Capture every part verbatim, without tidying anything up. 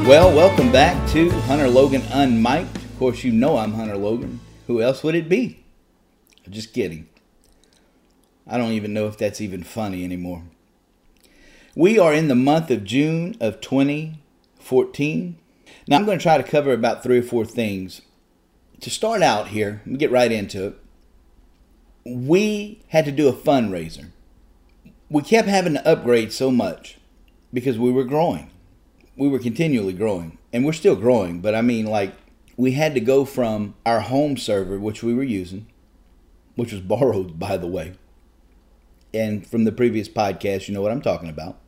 Well, welcome back to Hunter Logan Unmiked. Of course, you know I'm Hunter Logan. Who else would it be? Just kidding. I don't even know if that's even funny anymore. We are in the month of June of twenty fourteen. Now, I'm going to try to cover about three or four things. To start out here, let me get right into it. We had to do a fundraiser. We kept having to upgrade so much because we were growing. We were continually growing, and we're still growing, but I mean, like, we had to go from our home server, which we were using, which was borrowed, by the way, and from the previous podcast, you know what I'm talking about.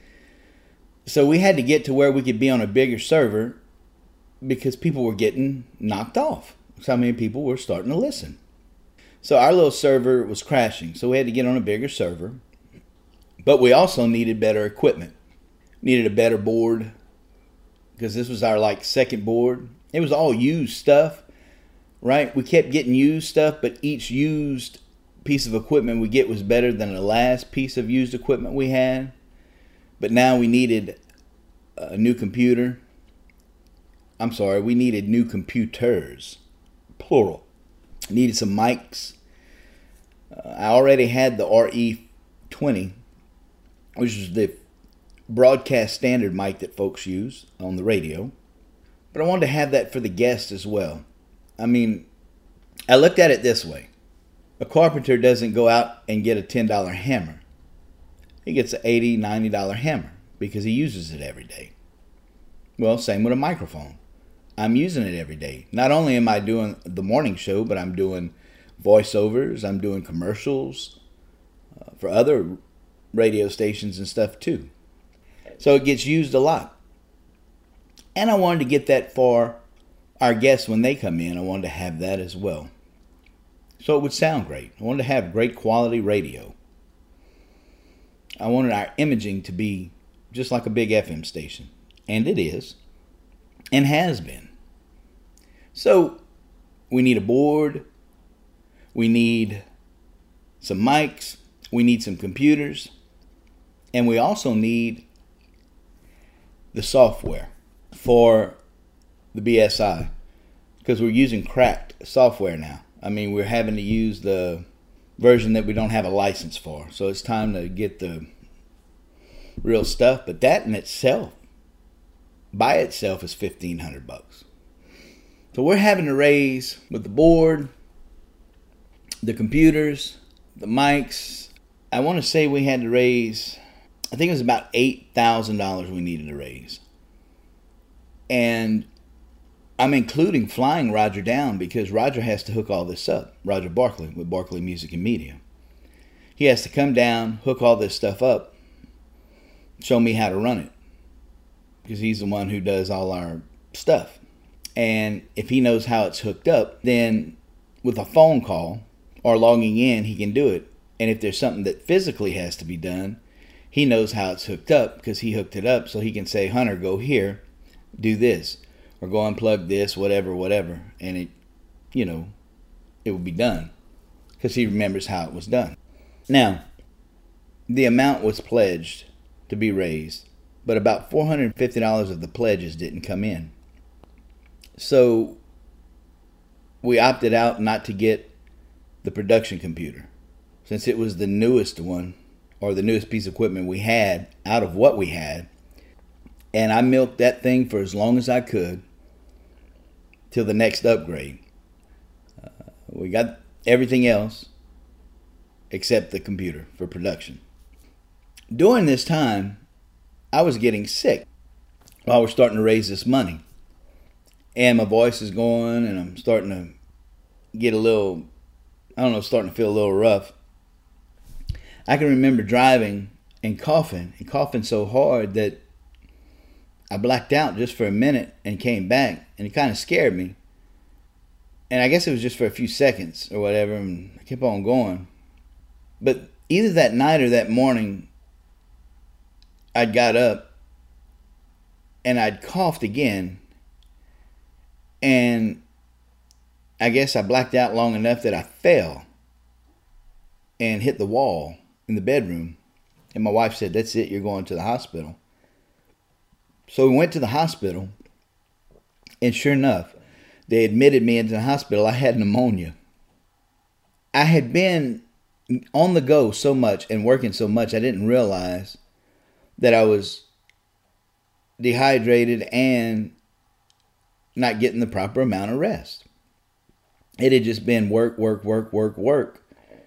So we had to get to where we could be on a bigger server because people were getting knocked off. So many people were starting to listen. So our little server was crashing, so we had to get on a bigger server, but we also needed better equipment. Needed a better board, because this was our like second board. It was all used stuff, right? We kept getting used stuff, but each used piece of equipment we get was better than the last piece of used equipment we had. But now we needed a new computer. I'm sorry, we needed new computers, plural. Needed some mics. Uh, I already had the R E twenty, which is the broadcast standard mic that folks use on the radio. But I wanted to have that for the guests as well. I mean, I looked at it this way. A carpenter doesn't go out and get a ten dollar hammer. He gets an eighty dollars, ninety dollar hammer because he uses it every day. Well, same with a microphone. I'm using it every day. Not only am I doing the morning show, but I'm doing voiceovers, I'm doing commercials uh, for other radio stations and stuff too. So it gets used a lot. And I wanted to get that for our guests when they come in. I wanted to have that as well. So it would sound great. I wanted to have great quality radio. I wanted our imaging to be just like a big F M station. And it is. And has been. So we need a board. We need some mics. We need some computers. And we also need the software for the B S I, because we're using cracked software now. I mean, we're having to use the version that we don't have a license for. So it's time to get the real stuff. But that in itself, by itself, is fifteen hundred bucks. So we're having to raise with the board, the computers, the mics. I want to say we had to raise, I think it was about eight thousand dollars we needed to raise. And I'm including flying Roger down because Roger has to hook all this up. Roger Barkley with Barkley Music and Media. He has to come down, hook all this stuff up, show me how to run it. Because he's the one who does all our stuff. And if he knows how it's hooked up, then with a phone call or logging in, he can do it. And if there's something that physically has to be done, he knows how it's hooked up because he hooked it up, so he can say, Hunter, go here, do this, or go unplug this, whatever, whatever. And it, you know, it will be done because he remembers how it was done. Now, the amount was pledged to be raised, but about four hundred fifty dollars of the pledges didn't come in. So we opted out not to get the production computer since it was the newest one, or the newest piece of equipment we had out of what we had. And I milked that thing for as long as I could till the next upgrade. Uh, we got everything else except the computer for production. During this time, I was getting sick while we're starting to raise this money. And my voice is going, and I'm starting to get a little, I don't know, starting to feel a little rough. I can remember driving and coughing, and coughing so hard that I blacked out just for a minute and came back, and it kind of scared me. And I guess it was just for a few seconds or whatever, and I kept on going. But either that night or that morning, I'd got up and I'd coughed again, and I guess I blacked out long enough that I fell and hit the wall in the bedroom. And my wife said, that's it, you're going to the hospital. So we went to the hospital, and sure enough, they admitted me into the hospital. I had pneumonia. I had been on the go so much and working so much, I didn't realize that I was dehydrated and not getting the proper amount of rest. It had just been work, work, work, work, work.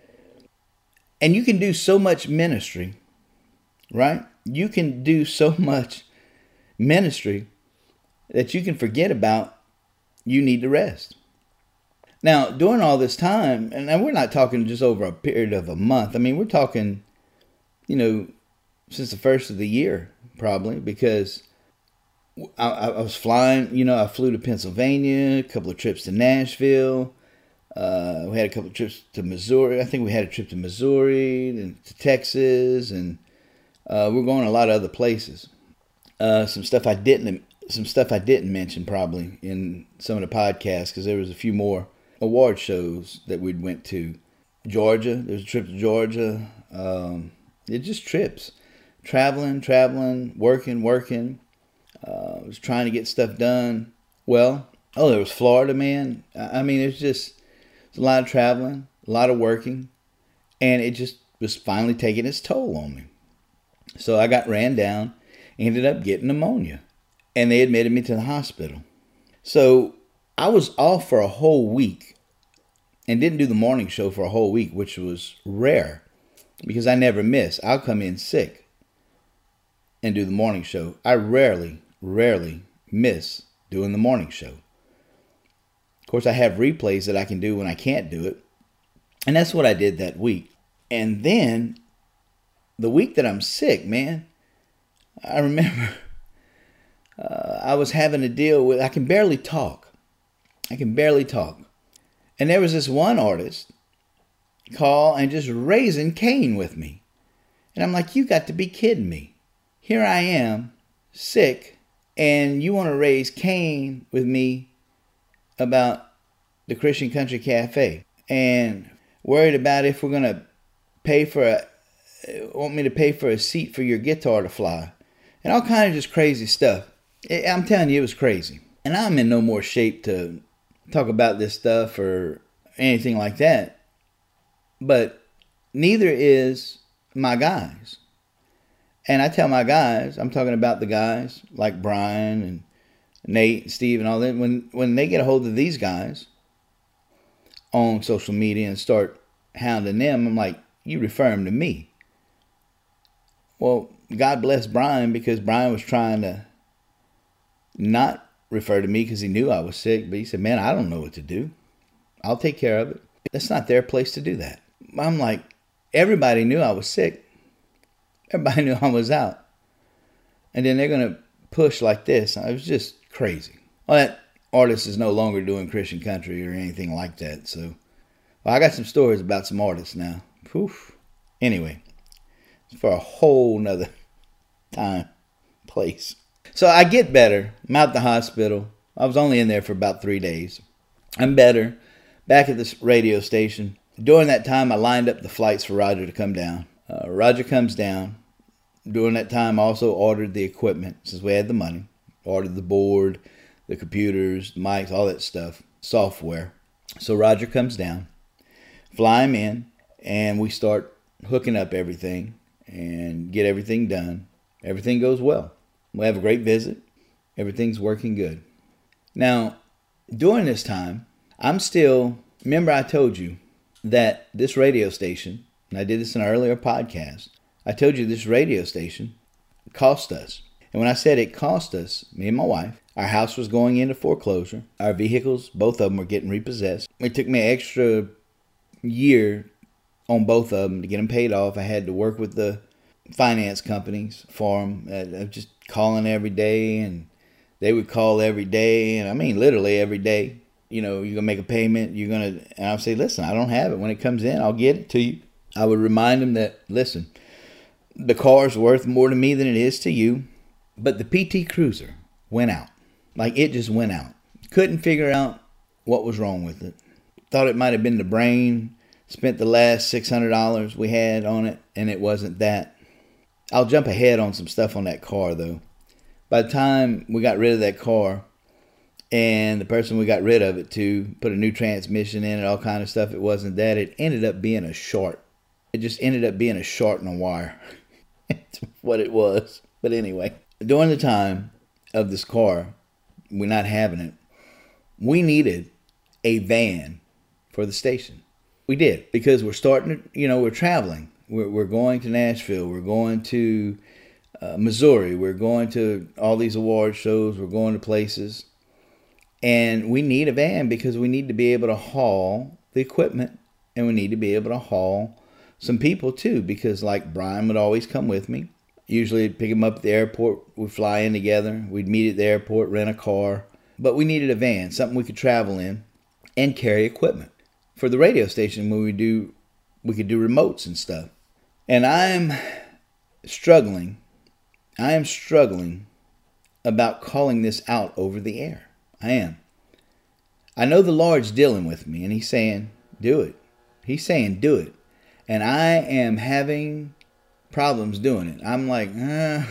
And you can do so much ministry, right? You can do so much ministry that you can forget about you need to rest. Now, during all this time, and we're not talking just over a period of a month. I mean, we're talking, you know, since the first of the year, probably, because I, I was flying, you know, I flew to Pennsylvania, a couple of trips to Nashville. Uh, we had a couple of trips to Missouri. I think we had a trip to Missouri and to Texas, and uh, we're going a lot of other places. Uh, some stuff I didn't, some stuff I didn't mention probably in some of the podcasts, because there was a few more award shows that we went to. Georgia, there was a trip to Georgia. Um, it's just trips, traveling, traveling, working, working. Uh, I was trying to get stuff done. Well, oh, there was Florida, man. I mean, it's just it's a lot of traveling, a lot of working, and it just was finally taking its toll on me. So I got ran down, ended up getting pneumonia, and they admitted me to the hospital. So I was off for a whole week and didn't do the morning show for a whole week, which was rare because I never miss. I'll come in sick and do the morning show. I rarely, rarely miss doing the morning show. Of course, I have replays that I can do when I can't do it. And that's what I did that week. And then the week that I'm sick, man, I remember uh, I was having to deal with, I can barely talk. I can barely talk. And there was this one artist call and just raising Cain with me. And I'm like, you got to be kidding me. Here I am, sick, and you want to raise Cain with me about the Christian Country Cafe, and worried about if we're going to pay for a, want me to pay for a seat for your guitar to fly, and all kind of just crazy stuff. I'm telling you, it was crazy. And I'm in no more shape to talk about this stuff or anything like that. But neither is my guys. And I tell my guys, I'm talking about the guys like Brian and Nate, Steve, and all that. When when they get a hold of these guys on social media and start hounding them, I'm like, you refer them to me. Well, God bless Brian, because Brian was trying to not refer to me because he knew I was sick. But he said, man, I don't know what to do. I'll take care of it. That's not their place to do that. I'm like, everybody knew I was sick. Everybody knew I was out. And then they're going to push like this. It was just crazy. Well, that artist is no longer doing Christian country or anything like that. So, well, I got some stories about some artists now. Poof. Anyway, it's for a whole nother time, place. So I get better. I'm out the hospital. I was only in there for about three days. I'm better. Back at this radio station. During that time, I lined up the flights for Roger to come down. Uh, Roger comes down. During that time, I also ordered the equipment, since we had the money. Ordered the board, the computers, the mics, all that stuff, software. So Roger comes down, fly him in, and we start hooking up everything and get everything done. Everything goes well. We have a great visit. Everything's working good. Now, during this time, I'm still, remember I told you that this radio station, and I did this in an earlier podcast, I told you this radio station cost us. And when I said it cost us, me and my wife, our house was going into foreclosure. Our vehicles, both of them, were getting repossessed. It took me an extra year on both of them to get them paid off. I had to work with the finance companies for them. Uh, just calling every day, and they would call every day. And I mean, literally every day. You know, you're going to make a payment. You're going to, and I'll say, listen, I don't have it. When it comes in, I'll get it to you. I would remind them that, listen, the car's worth more to me than it is to you. But the P T Cruiser went out. Like, it just went out. Couldn't figure out what was wrong with it. Thought it might have been the brain. Spent the last six hundred dollars we had on it, and it wasn't that. I'll jump ahead on some stuff on that car, though. By the time we got rid of that car, and the person we got rid of it to put a new transmission in and all kind of stuff, it wasn't that. It ended up being a short. It just ended up being a short in a wire. That's what it was. But anyway, during the time of this car, we're not having it, we needed a van for the station. We did, because we're starting to, you know, we're traveling. We're, we're going to Nashville. We're going to uh, Missouri. We're going to all these award shows. We're going to places. And we need a van because we need to be able to haul the equipment. And we need to be able to haul some people too. Because like Brian would always come with me. Usually pick him up at the airport. We'd fly in together. We'd meet at the airport, rent a car. But we needed a van, something we could travel in and carry equipment. For the radio station, when we do, we could do remotes and stuff. And I'm struggling. I am struggling about calling this out over the air. I am. I know the Lord's dealing with me, and He's saying, do it. He's saying, do it. And I am having problems doing it. I'm like, uh,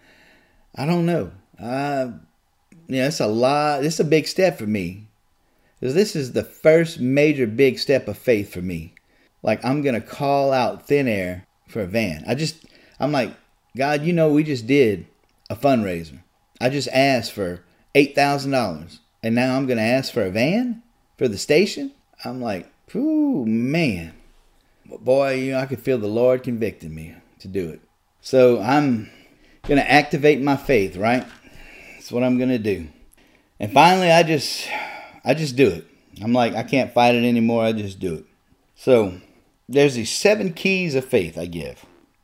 I don't know. Uh, yeah, it's a lot. It's a big step for me. Because this is the first major big step of faith for me. Like, I'm going to call out thin air for a van. I just, I'm like, God, you know, we just did a fundraiser. I just asked for eight thousand dollars. And now I'm going to ask for a van for the station? I'm like, ooh, man. Boy, you know, I could feel the Lord convicting me to do it. So I'm going to activate my faith, right? That's what I'm going to do. And finally, I just, I just do it. I'm like, I can't fight it anymore. I just do it. So there's these seven keys of faith I give.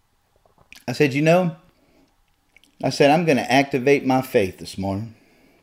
I said, you know, I said, I'm going to activate my faith this morning.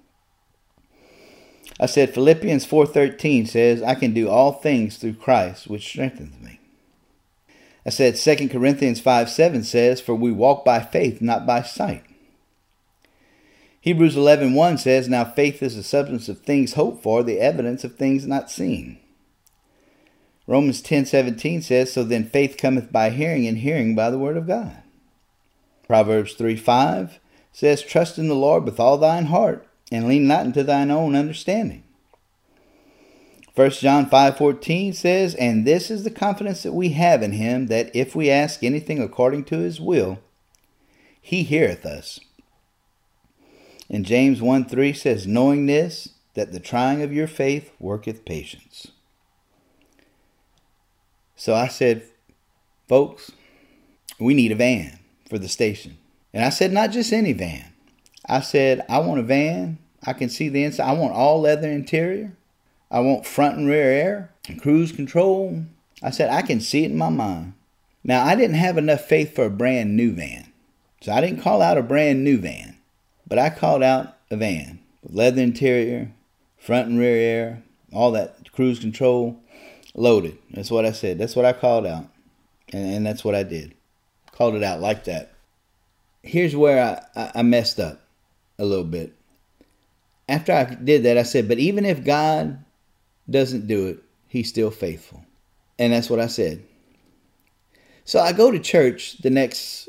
I said, Philippians four thirteen says, I can do all things through Christ, which strengthens me. I said, Second Corinthians five seven says, for we walk by faith, not by sight. Hebrews eleven one says, now faith is the substance of things hoped for, the evidence of things not seen. Romans ten seventeen says, so then faith cometh by hearing, and hearing by the word of God. Proverbs three five says, trust in the Lord with all thine heart, and lean not into thine own understanding. First John five fourteen says, and this is the confidence that we have in him, that if we ask anything according to his will, he heareth us. And James one three says, knowing this, that the trying of your faith worketh patience. So I said, folks, we need a van for the station. And I said, not just any van. I said, I want a van. I can see the inside. I want all leather interior. I want front and rear air and cruise control. I said, I can see it in my mind. Now, I didn't have enough faith for a brand new van. So I didn't call out a brand new van. But I called out a van with leather interior, front and rear air, all that cruise control, loaded. That's what I said. That's what I called out. And, and that's what I did. Called it out like that. Here's where I, I, I messed up a little bit. After I did that, I said, but even if God doesn't do it, he's still faithful. And that's what I said. So I go to church the next,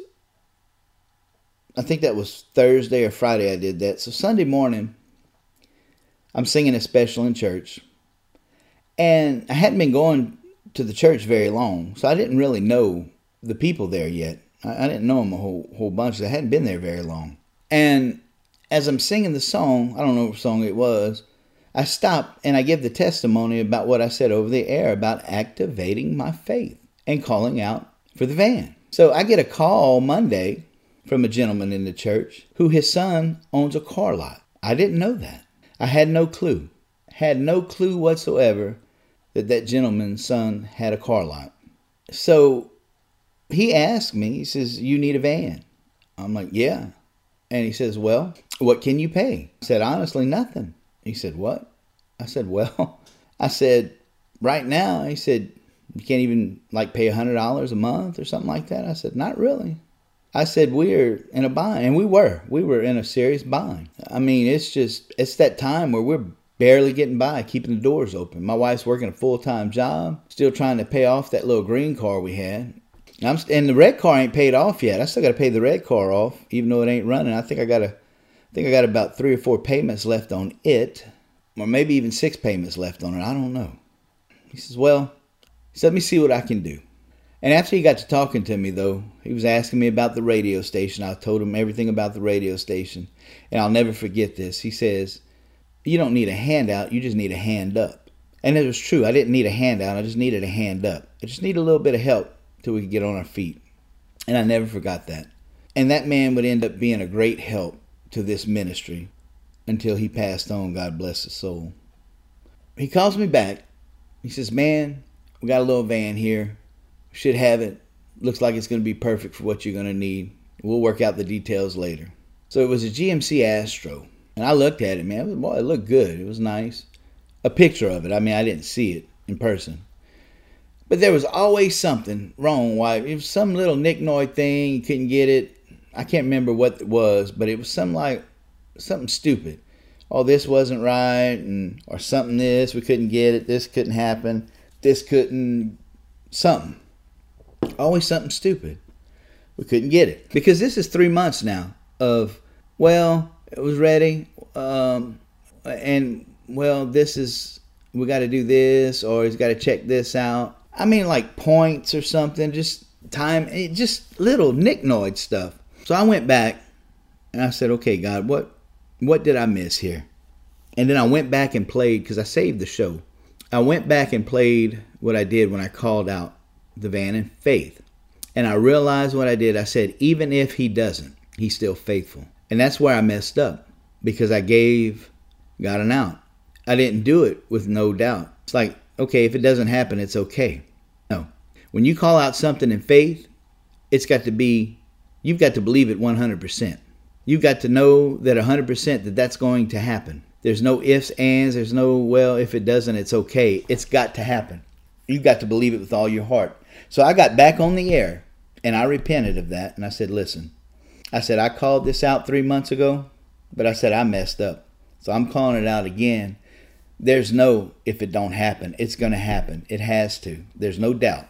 I think that was Thursday or Friday I did that. So Sunday morning, I'm singing a special in church. And I hadn't been going to the church very long, so I didn't really know the people there yet. I, I didn't know them a whole, whole bunch. I hadn't been there very long. And as I'm singing the song, I don't know what song it was, I stop and I give the testimony about what I said over the air about activating my faith and calling out for the van. So I get a call Monday from a gentleman in the church who his son owns a car lot. I didn't know that. I had no clue. Had no clue whatsoever that that gentleman's son had a car lot. So he asked me, he says, you need a van? I'm like, yeah. And he says, well, what can you pay? I said, honestly, nothing. He said, what? I said, well, I said, right now, he said, you can't even like pay one hundred dollars a month or something like that. I said, not really. I said, we're in a bind. And we were. We were in a serious bind. I mean, it's just, it's that time where we're barely getting by, keeping the doors open. My wife's working a full-time job, still trying to pay off that little green car we had. I'm, and the red car ain't paid off yet. I still got to pay the red car off, even though it ain't running. I think I got a I think I got about three or four payments left on it, or maybe even six payments left on it. I don't know. He says, well, he said, let me see what I can do. And after he got to talking to me, though, he was asking me about the radio station. I told him everything about the radio station. And I'll never forget this. He says, you don't need a handout, you just need a hand up. And it was true. I didn't need a handout. I just needed a hand up. I just need a little bit of help till we could get on our feet. And I never forgot that. And that man would end up being a great help to this ministry until he passed on, God bless his soul. He calls me back. He says, man, we got a little van here. Should have it. Looks like it's going to be perfect for what you're going to need. We'll work out the details later. So it was a G M C Astro. And I looked at it, man. It, was, boy, it looked good. It was nice. A picture of it. I mean, I didn't see it in person. But there was always something wrong. Why? It was some little nicknoid thing. You couldn't get it. I can't remember what it was, but it was something like, something stupid. Oh, this wasn't right, and or something this. We couldn't get it. This couldn't happen. This couldn't, something. Always something stupid. We couldn't get it. Because this is three months now of, well, it was ready. Um, and, well, this is, we got to do this, or he's got to check this out. I mean, like points or something. Just time, just little nicknoid stuff. So I went back and I said, okay, God, what, what did I miss here? And then I went back and played, because I saved the show. I went back and played what I did when I called out the van in faith. And I realized what I did. I said, even if he doesn't, he's still faithful. And that's where I messed up, because I gave God an out. I didn't do it with no doubt. It's like, okay, if it doesn't happen, it's okay. No. When you call out something in faith, it's got to be, you've got to believe it one hundred percent. You've got to know that one hundred percent that that's going to happen. There's no ifs, ands. There's no, well, if it doesn't, it's okay. It's got to happen. You've got to believe it with all your heart. So I got back on the air, and I repented of that. And I said, listen, I said, I called this out three months ago, but I said, I messed up. So I'm calling it out again. There's no, if it don't happen, it's going to happen. It has to. There's no doubt.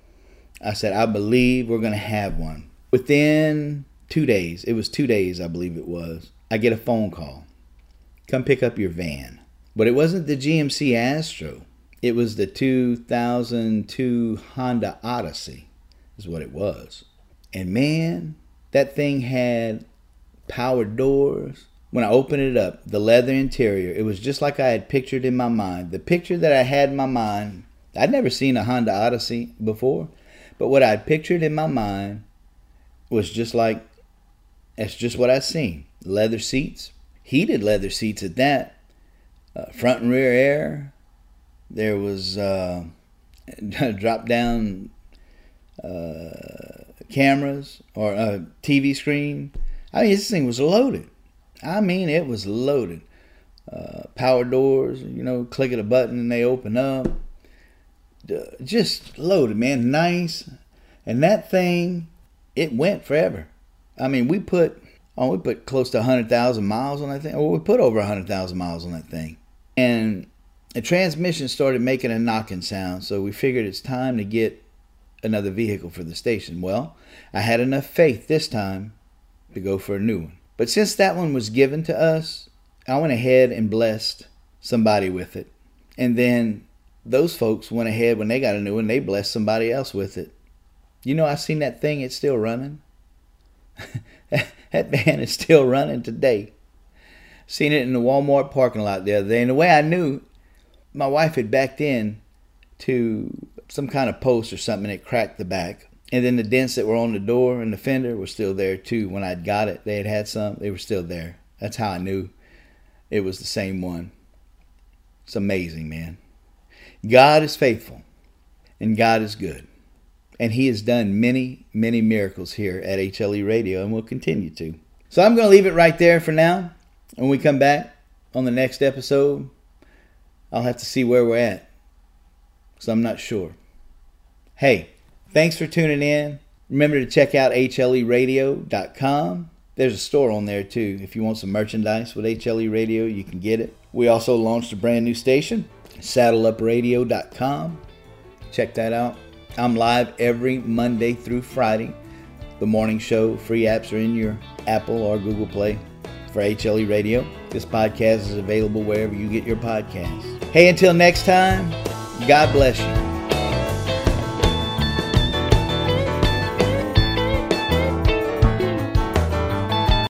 I said, I believe we're going to have one. Within two days, it was two days, I believe it was, I get a phone call. Come pick up your van. But it wasn't the G M C Astro. It was the two thousand two Honda Odyssey is what it was. And man, that thing had power doors. When I opened it up, the leather interior, it was just like I had pictured in my mind. The picture that I had in my mind, I'd never seen a Honda Odyssey before, but what I'd pictured in my mind was just like, that's just what I'd seen. Leather seats, heated leather seats at that, uh, front and rear air. There was uh, drop down uh, cameras or a T V screen. I mean, this thing was loaded. I mean, it was loaded. Uh, power doors, you know, click of a button and they open up. Just loaded, man. Nice. And that thing, it went forever. I mean, we put, oh, we put close to one hundred thousand miles on that thing. Or we put over one hundred thousand miles on that thing. And the transmission started making a knocking sound. So we figured it's time to get another vehicle for the station. Well, I had enough faith this time to go for a new one. But since that one was given to us, I went ahead and blessed somebody with it. And then those folks went ahead when they got a new one, they blessed somebody else with it. You know, I seen that thing, it's still running. That van is still running today. Seen it in the Walmart parking lot the other day. And the way I knew, my wife had backed in to some kind of post or something, and it cracked the back. And then the dents that were on the door and the fender were still there too. When I'd got it, they had had some. They were still there. That's how I knew it was the same one. It's amazing, man. God is faithful and God is good. And he has done many, many miracles here at H L E Radio and will continue to. So I'm going to leave it right there for now. When we come back on the next episode, I'll have to see where we're at, because I'm not sure. Hey, thanks for tuning in. Remember to check out H L E radio dot com. There's a store on there too. If you want some merchandise with H L E Radio, you can get it. We also launched a brand new station, saddle up radio dot com. Check that out. I'm live every Monday through Friday. The morning show, free apps are in your Apple or Google Play. for H L E Radio. This podcast is available wherever you get your podcasts. Hey, until next time, God bless you.